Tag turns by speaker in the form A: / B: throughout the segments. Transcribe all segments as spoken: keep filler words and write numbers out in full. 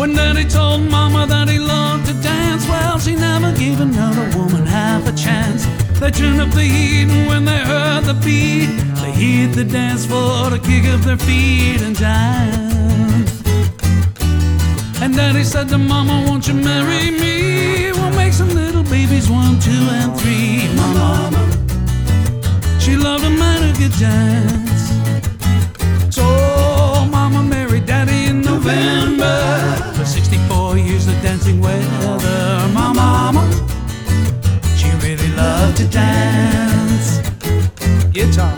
A: When Daddy told Mama that he loved to dance, well, she never gave another woman half a chance. They turned up the heat, and when they heard the beat, they hit the dance floor to kick up their feet and dance. And Daddy said to Mama, won't you marry me? We'll make some little babies, one, two, and three. My Mama, she loved a man who could dance. So Mama married Daddy in November. For sixty-four years of dancing weather. My Mama, she really loved to dance. Guitar.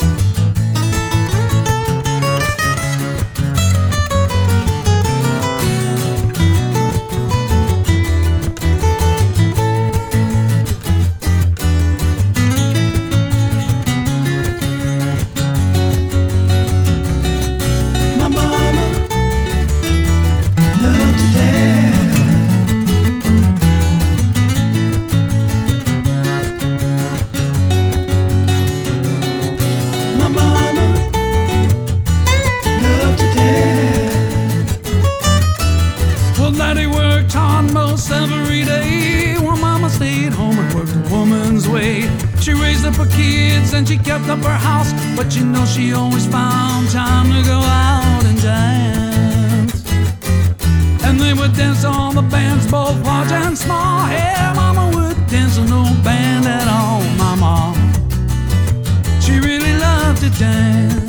A: Daddy worked hard most every day, while Mama stayed home and worked a woman's way. She raised up her kids and she kept up her house, but you know she always found time to go out and dance. And they would dance all the bands, both large and small. Yeah, Mama would dance with no band at all. My mom, she really loved to dance.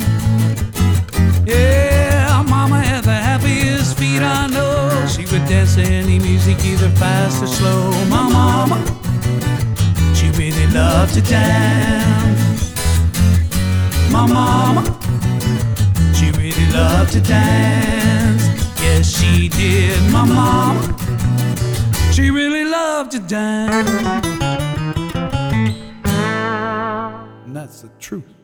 A: Yeah, Mama had the happiest feet I know. She would dance to any music, either fast or slow. My Mama, she really loved to dance. My Mama, she really loved to dance. Yes, she did. My Mama, she really loved to dance. And that's the truth.